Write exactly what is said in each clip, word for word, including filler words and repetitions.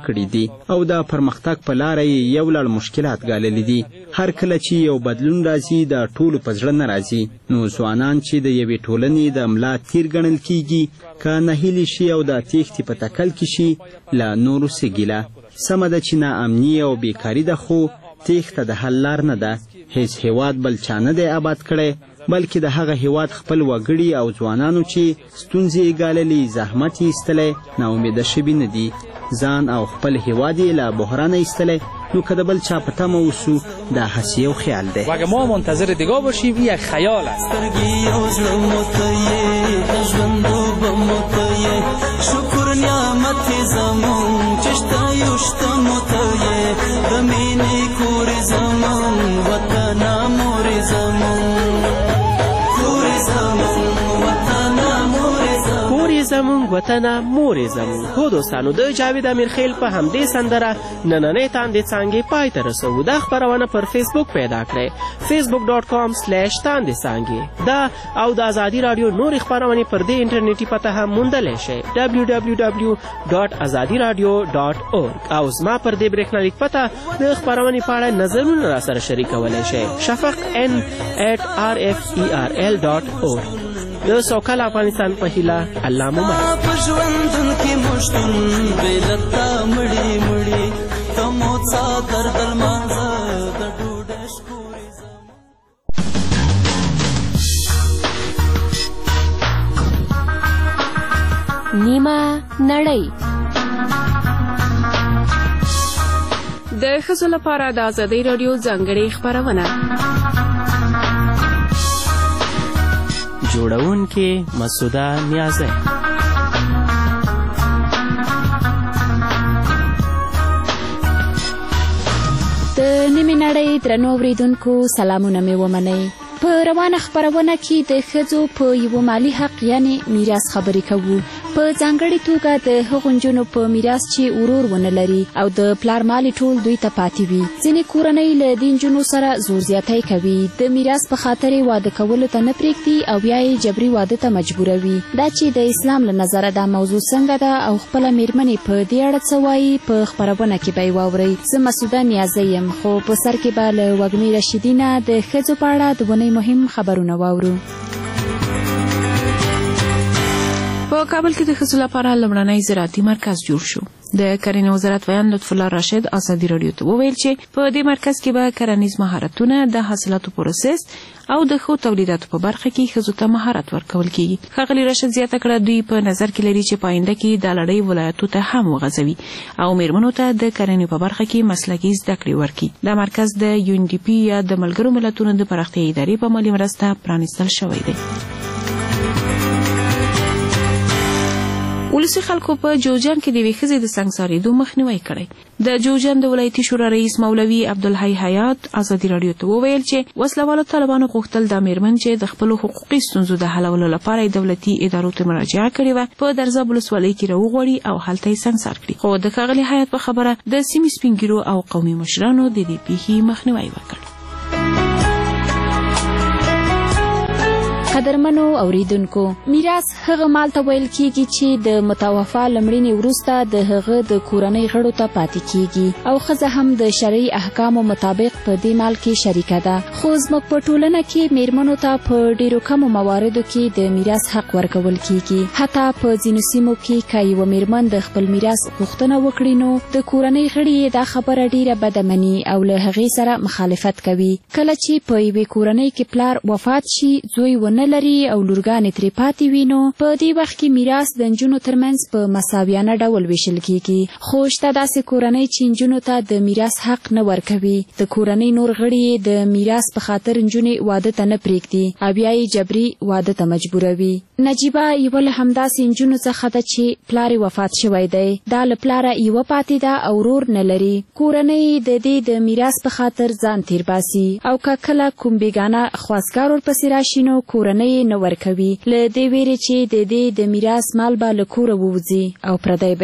کړي دي او د پرمختګ په لاره یې یو لړ مشکلات ګاللي دي. هر کله چې یو بدلون راځي د ټولو په زړه نه راځي، نو ځوانان چې د یوې ټولنې د ملا تیر ګڼل کیږي که ناهیلي شي او د تېښتې په تکل کې شي له نورو څه ګیله. سمه ده چې ناامني او بیکاري ده، خو تېښته د حل لار نه ده. هیڅ هیواد بل چا نه دی آباد کړی، بلکې د هغه هیواد خپل وګړي او ځوانانو چې ستونزې یې ګاللي، زحمت یې ایستلی، ناامیده شوي نه دي. ځان او خپل هیواد یې له بحرانه ایستلی، نو که د بل چا په تمه اوسو دا هسې یو خیال دی. و اگه ما منتظر دیگاه باشیم این یک خیال است. شکر نعمت زمون چشتا یشتا متایه دمینی کور زمون وطن مور زمون کور زمون وطن مور زمون کور زمون وطن مور زمون. خو دوستانو، د جاوید امیرخیل په همدې سندره نننۍ تاندې څانګې پای ته رسوو. دا خپرونه پر فیسبوک پیدا کړئ، فیسبوک ډاټ کام سلیش تاندې څانګې. دا او د ازادي راډیو نورې خپرونې پر دې انټرنیټي پته هم موندلی شئ، ډبلیو ډبلیو ډبلیو ډاټ ازادي راډیو ډاټ اورګ. او زما پر دې برېښنالیک پته د خپرونې په اړه نظرونه راسره شریکولی شئ، شفق ان ایټ آر اف ای آر ال ډاټ اورګ. د سوکال افغانستان په هیله، الله مو مل. په ژوندون کې مشتون بېلتا مړي مړي تمو څا در درمانځه د ډوډۍ شکورې نیمه نړۍ. د ښځو لپاره د ازادۍ راډیو ځانګړې خپرونه. جوړونکې مسعوده نیازی. د نیمې نړۍ درنو اورېدونکو سلامونه مې ومنئ. په روانه خپرونه کې د ښځو په یوه مالي حق یعنې میراث خبرې کوو، په ځانګړې توګه د هغو نجونو په میراث چې ورور ونه لري او د پلار مال ټول دوی ته پاتې وي. ځینې کورنۍ له دې نجونو سره زور زیاتی کوي، د میراث په خاطر یې واده کولو ته نه پرېږدي او بیا یې جبري واده ته مجبوروي. دا چې د اسلام له نظره دا موضوع څنګه ده او خپله مېرمنې په دې اړه څه وایي، په خپرونه کې به یې واورئ. زه مسعوده نیازی یم، خو په سر کې به له وږمې رشیدي نه د ښځو په اړه د ونې مهم خبرونه واورو. په کابل کې د ښځو لپاره لومړنی زراعتي مرکز جوړ شو. د کرنې وزارت ویان لطف الله راشد ازادي راډیو ته وویل چې په دې مرکز کې به کرنیز مهارتونه، د حاصلاتو پروسس او د ښو تولیداتو په برخه کې ښځو ته مهارت ورکول کیږي. ښاغلي راشد زیاته کړه دوی په نظر کې لري چې په آینده کې دا لړۍ ولایتو ته هم وغځوي او میرمنو ته د کرنې په برخه کې مسلکي زده کړې ورکړي. دا مرکز د یو ان ډي پي یا د ملګرو ملتونو د پراختیایي ادارې په مالي مرسته پرانیستل شوی دی. ولسي خلکو په جوزجان کې د یوې ښځې د سنګسارېدو مخنیوی کړی. د جوزجان د ولایتي شورا رئیس مولوي عبدالحی حیات ازادي راډیو ته وویل چې وسله والو طالبانو غوښتل دا میرمن چې د خپلو حقوقي ستونزو د حلولو لپاره دولتي ادارو ته مراجعه کړې وه په درزاب ولسوالۍ کې راوغواړي او هلته یې سنګسار کړي. خو د ښاغلي حیات په خبره د سیمې سپین ږیرو او قومي مشرانو د دې پیښې مخنیوی وکړ. قدرمنو اوریدونکو، میراث هغه مال ته ویل کیږي چې د متوفا لمړینې وروسته د هغه د کورنۍ غړو ته پاتې کیږي او ښځه هم د شرعي احکامو مطابق په دې مال کې شریکه ده. خو زموږ په ټولنه کې میرمنو ته په ډیرو کمو مواردو کې د میراث حق ورکول کیږي. حتی په ځینو سیمو کې که یوه میرمن د خپل میراث غوښتنه وکړي نو د کورنۍ غړي دا خبره ډیره بده مني او له هغې سره مخالفت کوي. کله چې په یوې کورنۍ کې پلار وفات شي، زوی ونه لري او لورګانې ترې پاتې وي، نو په دې وخت کې میراث د نجونو ترمنځ په مساویانه ډول ویشل کیږي. خو شته داسې کورنۍ چې نجونو ته د میراث حق نه ورکوي. د کورنۍ نور غړي د میراث په خاطر نجونې واده ته نه پرېږدي او بیا یې جبري واده ته مجبوروي. نجیبه یوه له همداسې نجونو څخه ده چې پلار یې وفات شوی دی. دا له پلاره یوه پاتې ده او ورور نه لري. کورنۍ د دې د میراث په خاطر ځان تیر باسي او که کله کوم بیګانه خواستګار ورپسې راشي نو کورنۍ نه ورکوي، له دې ویرې چې د دې د میراث مال به له کوره ووځي او پردی بشي.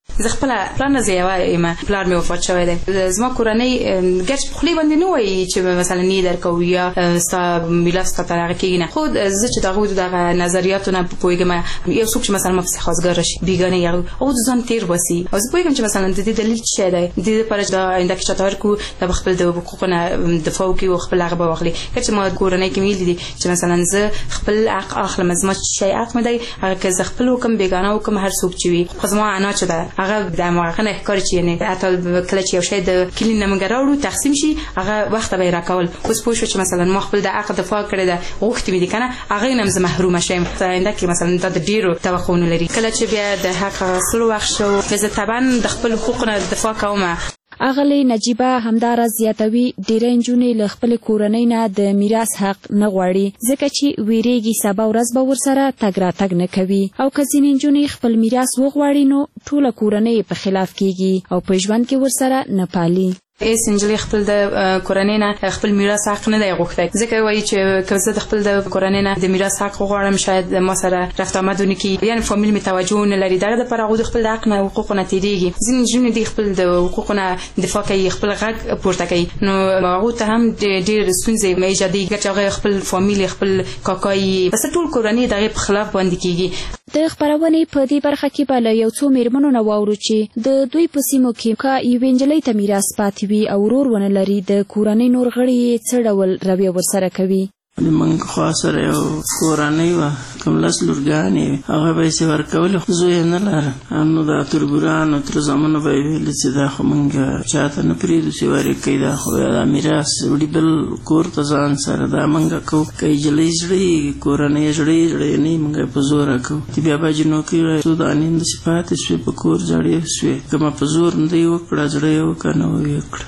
زه خپل پلان زه یم پلان مې وفات شوی دی زما کورنۍ ګرچ په خلی باندې نه وایي چې مثلا نه درکو یا ستا میراث ته طلاق کېږي نه خو زه چې دغه دغه نظریاتو نه پوهېږم یو څوک چې مثلا مفسي خواستګار راشي بیګانه یا او د ځان تیر باسي او زه پوهېږم چې مثلا د دې دلیل څه دی د دې لپاره چې د آینده کې چاته ورکړو د خپل د حقوقو نه دفاع وکړي او خپل هغه به واخلي که چې ما کورنۍ کې ویلي دي چې مثلا زه خپل حق اخلم زما شی حق مې دی هغه که زه خپل حکم بیګانه وکړم هر څوک چې وي خو زما انا چې ده هغه د هغه نه ښکاري چې یعنې حتی کله چې یو شی د کلي نه موږ راوړو تقسیم شي هغه وخته به یې راکول اوس پوه شو چې مثلا ما خپل د حق دفاع کړې ده غوښتې مې دي که نه هغې نه هم زه محرومه شیم په آینده کې مثلا دا د ډېرو توقعونو لري کله چې بیا د حق اخیستلو وخت شو زه طبعا د خپل حقوقو نه دفاع کوم اغلې نجیبه همداراز زیاتوي ډېری نجونې له خپلې کورنۍ نه د میراث حق نه غواړي ځکه چې ویریږي سبا ورځ به ورسره تګ راتګ نه کوي او که ځینې نجونې خپل میراث وغواړي نو ټوله کورنۍ په خلاف کیږي او په ژوند کې ورسره نه پالي هیڅ نجلۍ خپل د کورنۍ نه خپل میراث حق نه دی غوښتی ځکه وایي چې که زه د خپل د کورنۍ نه د میراث حق وغواړم شاید ما سره رفت آمد ونه کړي یعنې فامیل مې توجه ونه لري دغه دپاره هغوی د خپل د حق نه حقوقو نه تېرېږي ځینې نجونې دي خپل د حقوقو نه دفاع کوي خپل غږ پورته کوي نو هغوی ته هم ډېر ستونزې ایجادېږي چې هغه خپل فامیل خپل کاکا یې بس ټول کورنۍ د هغې په خلاف باندې کېږي د خپرونې په دې برخه کې به له یو څو مېرمنو نه واورو چې د دوی په سیمو کې که یوې نجلۍ ته میراث پاتې وي او ورور ونه لري د کورنۍ نور غړي یې څه ډول رویه ورسره کوي موږ خوا سره یو کورنۍ وه کوم لس لورګانې وې هغه به یې چې ورکولې خو زوی یې نه لره نو دا تربورانو تر زامنو به یې ویلې چې دا خو موږ چاته نه پرېږدو چې ورې کوي دا خو دا میراث وړي بل کور ته ځان سره دا موږ کوو که نجلۍ زړې کورنۍ زړې زړې نه موږ یې په زوره کوو چې بیا به جنوکۍ څو دانې همداسې پاتې شوې په کور زړې شوې که ما په زور نه دی وکړه زړه یې وکړه نه ویې کړه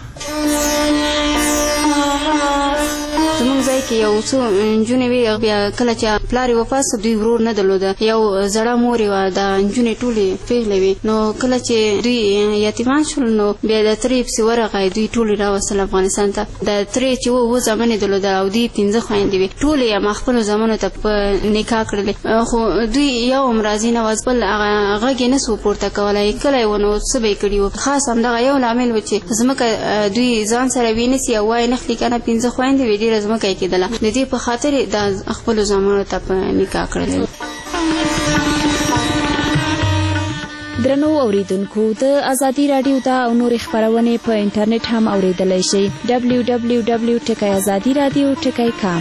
زموږ ځای کې یو څو نجونې وې بیا کله چې پلار یې وفات سو دوی ورور نه درلوده یو زړه مور یې وه دا نجونې ټولې پېغلې وې نو کله چې دوی یتیمان شول نو بیا د ترې پسې ورغی دوی ټولې راوستل افغانستان ته د ترې چې و اووه زامنې درلوده او دوی پنځه خویندې وې ټولې یې ما خپلو زامنو ته په نکاح کړلې خو دوی یو هم راضي نه وه بل هغه غږ یې نه سو پورته کولی کلی و نو څه به یې کړي وو خاص همدغه یو لامل و چې ځمکه دوی ځان سره وینیسي او وایي نخلي که نه پنځه خویندې وې ډېره ځمکه یې کېدله د دې په خاطر یې دا خپلو زامنو ته په نکاح کړلی درنو اوریدونکو د ازادي راډیو دا او نورې خپرونې په انټرنیټ هم اوریدلی شئ ډبلیو ډبلیو ډبلیو ټکی ازادي راډیو ټکی کام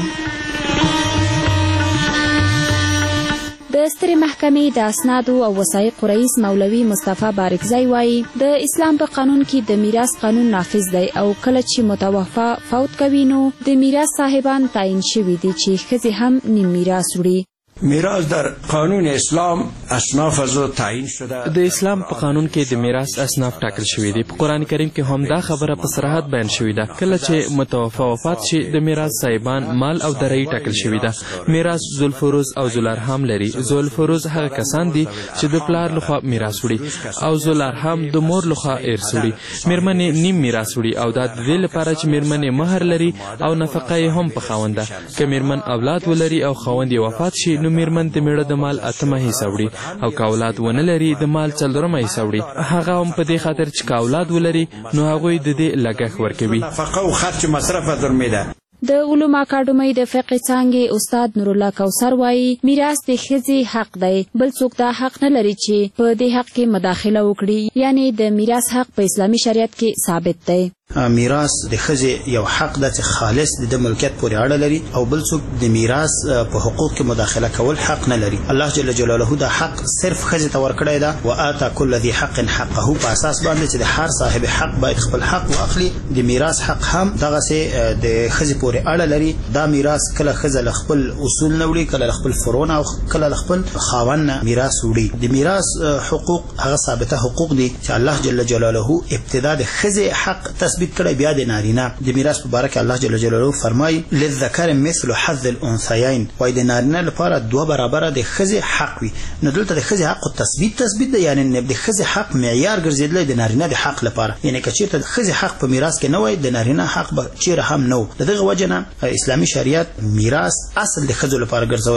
د سترې محکمې د اسنادو او وثایقو رئیس مولوي مصطفی بارکزی وایي د اسلام په قانون کې د میراث قانون نافذ دی او کله چې متوفا فوت کوي نو د میراث صاحبان تعیین شوي دي چې ښځې هم نیم میراث وړي میراث در قانون اسلام اصناف از تعیین شده د اسلام په قانون کې د میراث اصناف ټاکل شوي دي په قرآن کریم کې هم دا خبره په صراحت بیان شوې ده کله چې متوفا وفات شي د میراث صاحبان مال او درایي ټاکل شوي ده میراث ذوالفروز او ذوالارحام لري ذوالفروز هغه کسان دي چې د پلار لخوا میراث وړي او ذوالارحام د مور لخوا ارث وړي میرمنې نیم میراث وړي او دا د دې لپاره چې میرمنې مهر لري او نفقه یې هم په خاوند ده که میرمن اولاد ولري او خاوند یې وفات شي نو میرمن د میړه د مال اتمه حصه وړي او که اولاد ونه لري د مال څلورمه حصه وړي هغه هم په دې خاطر چې که اولاد ولري نو هغوی د دې لګښت ورکوي نفقه او خرچ مصرف در میده د علومو اکاډمۍ د فقه څانګې استاد نورالله کوثر وایي میراث د ښځې حق دی بل څوک دا حق نه لري چې په دې حق کې مداخله وکړي یعنی د میراث حق په اسلامي شریعت کې ثابت دی میراث د ښځې یو حق ده چې خالص د ملکیت پورې اړه لري او بل څوک د میراث په حقوق کې مداخله کول حق نه لري الله جل جلاله دا حق صرف ښځې ته ورکړی ده وآتا کل ذي حق حقه په اساس باندې چې د هر صاحب حق باید خپل حق واخلي د میراث حق هم دغسې د ښځې پورې اړه لري دا میراث کله ښځه له خپل اصول نه وړي کله له خپل فروع نه او کله له خپل خاوند نه میراث وړي د میراث حقوق هغه ثابته حقوق دي چې الله جل جلاله ابتدا د ښځې حق تثبیت کړی بیا د نارینه د میراث په باره کې الله جل جلاله فرمایي للذکر مثل حظ الانثیین وایي د نارینه لپاره دوه برابره د ښځې حق وي نو دلته د ښځې حق تثبیت تثبیت دی یعنې د ښځې حق معیار ګرځېدلی د نارینه د حق لپاره یعنې که چېرته د ښځې حق په میراث کې نه وای د نارینه حق به چېرې هم نه و د دغه وجه نه اسلامي شریعت میراث اصل د ښځو لپاره ګرځولی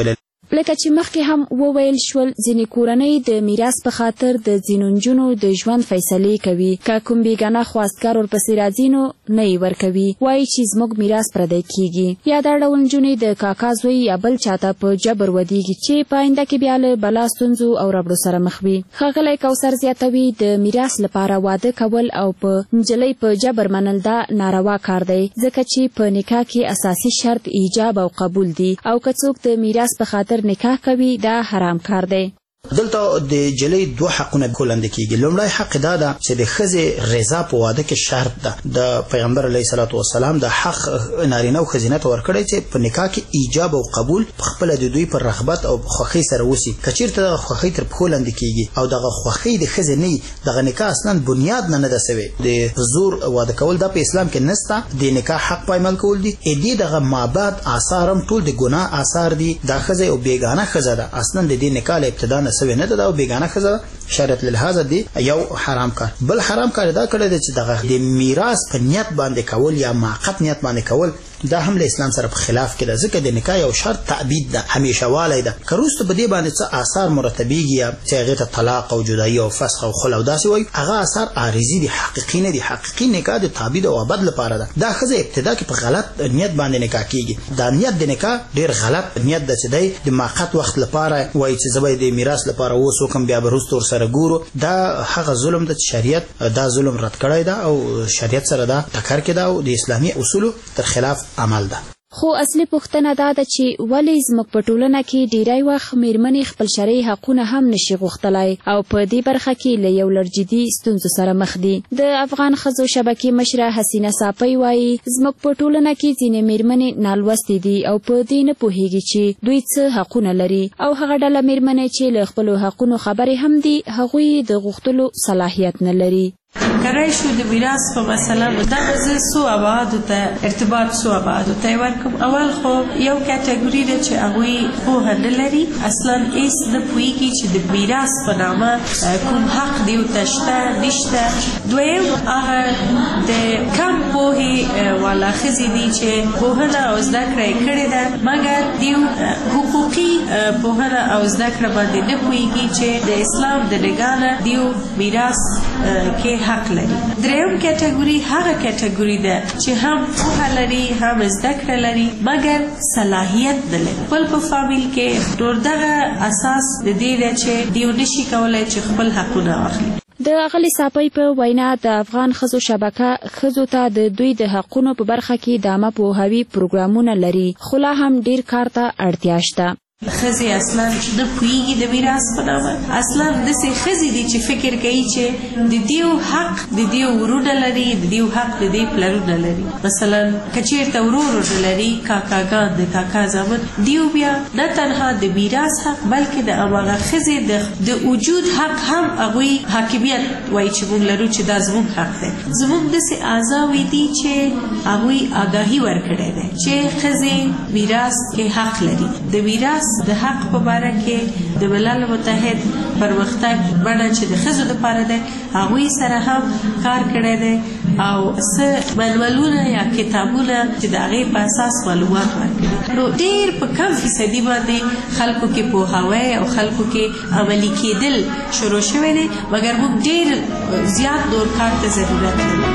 لکه چې مخکې هم وویل شول ځینې کورنۍ د میراث په خاطر د ځینو نجونو د ژوند فیصلې کوي که کوم بیګانه خواستګر ورپسې راځي نو نه یې ورکوي وایي چې زموږ میراث پردی کیږي یا دا ډول نجونې د کاکا زوی یا بل چاته په جبر ودیږي چې په آینده کې بیا له بلا ستونزو او ربړو سره مخ وي. ښاغلی کوثر زیاتوي د میراث لپاره واده کول او په نجلۍ په جبر منل دا ناروا کار دی ځکه چې په نکاح کې اساسي شرط ایجاب او قبول دی او که څوک د میراث په خاطر نکاح کوي دا حرام کار دی. دلته د جلۍ دوه حقونه کولند کیږي. لومړی حق دا ده چې د ښځې رضا په واده کې شرط ده. د پیغمبر علیه الصلاۃ والسلام د حق نارینه او ښځینه ته ورکړی چې په نکاح کې ایجاب او قبول په خپله د دوی پر رغبت او خوښۍ سره وسي. که چېرته دغه خوښۍ تر پښو لاندې کیږي او دغه خوښۍ د ښځې نه وي دغه نکاح اصلا بنیاد نه نه ده سوی. د زور واده کول دا په اسلام کې نسته. د نکاح حق پایمال کول دي. دې دغه مابعد آثار هم ټول د ګناه آثار دي. دا ښځه او بیګانه ښځه ده اصلا د دې نکاح له ابتدا نه سوی نه ده او بیگانه ښځه شریعت لحاظ دی یو حرام کار. بل حرام کار دا کړی دی چې دغه د میراث په نیت باندې کول یا معقد نیت باندې کول دا هم له اسلام سره په خلاف کې ده ځکه د نکاح یو شرط تعبید ده همیشه والی ده. که وروسته په دې باندې څه آثار مرتبیږي یا چې هغې ته طلاق او جدایي او فسخ او خلع او داسې وایي هغه آثار عارضي دي حقیقي نه دي. حقیقي نکاح د تعبید او ابد لپاره ده. دا ښځه ابتدا کې په غلط نیت باندې نکاح کیږي. دا نیت د نکاح ډېر غلط نیت ده چې دی د معقد وخت لپاره وایي چې زه به د میراث لپاره اوس وکړم بیا به وروسته ورسره ګورو. دا هغه ظلم ده چې شریعت دا ظلم رد کړی ده او شریعت سره دا ټکر کې ده او د اسلامي اصولو تر خلاف عمل ده. خو اصلي پوښتنه دا ده چې ولې زموږ په ټولنه کې ډیری وخت میرمنې خپل شرعي حقونه هم نشي غوښتلی او په دې برخه کې له یو لړ جدي ستونزو سره مخ دي. د افغان ښځو شبکې مشره حسینه صافی وایي زموږ په ټولنه کې ځینې میرمنې نالوستې دي او په دې نه پوهیږي چې دوی څه حقونه لري او هغه ډله میرمنې چې له خپلو حقونو خبرې هم دي هغوی د غوښتلو صلاحیت نه لري. کرای شو د میراث په مسله دغه زه څو ابعادو ته ارتباط څو ابعادو ته ورکوم. اول خو یو کټګوري ده چې هغوی پوهه نه لري اصلا هېڅ نه پوهېږي چې د میراث په نامه کوم حق دی ورته شته نشته. دویم هغه د کم پوهې والا ښځې دي چې پوهنه او زده کړه یې کړې ده مګر دیو حقوقي پوهنه او زده کړه باندې نه پوهېږي چې د اسلام د نګاه نه دیو میراث کې حق لري. دریم کټګوري هغه کټګوري ده چې هم پوهه لري هم زده کړه لري مګر صلاحیت نه لري. خپل په فامیل کې نور دغه اساس د دې ده چې دیو نشي کولی چې خپل حقونه واخلي. د اغلې صافی په وینا د افغان ښځو شبکه ښځو ته د دوی د حقونو په برخه کې د عامه پوهاوي پروګرامونه لري خو لا هم ډیر کار ته اړتیا شته. ښځې اصلا نه پوهېږي د میراث په نامه. اصلا داسې ښځې دي چې فکر کوي چې د دیو حق د دیو ورونه لري د دیو حق د دې پلرونه لري. مثلا که چېرته ورور ورونه لري کاکاګان د کاکا زامن دیو بیا نه تنها د میراث حق بلکې د هماغه ښځې د وجود حق هم هغوی حاکمیت وایي چې موږ لرو چې دا زموږ حق دی. زموږ داسې اعضاوې دي چې هغوی آګاهي ورکړی دی چې ښځې میراث کې حق لري. د میراث د حق په باره کې د ملل متحد پرمختګ بڼه چې د ښځو دپاره دی هغوی سره هم کار کړی دی او څه منولونه یا کتابونه چې د هغې په اساس معلومات ورکړي. نو ډېر په کم فیصدي باندې خلکو کې پوهاوی او خلکو کې عملي کېدل شروع شوی دی مګر موږ ډېر زیات نور کار ته ضرورت لرو.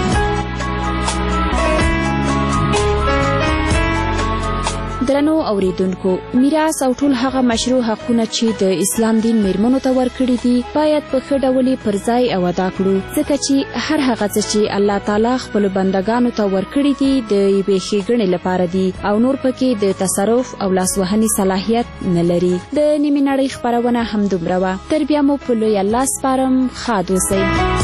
درنو اوریدونکو میراث او ټول هغه مشروع حقونه چې د اسلام دین میرمنو ته ورکړي دي باید په ښه ډول پر ځای او ادا کړو ځکه چې هر هغه څه چې الله تعالی خپل بندگانو ته ورکړي دي د یوې ښېګڼې لپاره دي او نور پکې د تصرف او لاسوهنې صلاحیت نه لري. د نیمې نړۍ خپرونه همدومره وه. تر بیا مو په لوی الله سپارم. ښاد اوسئ.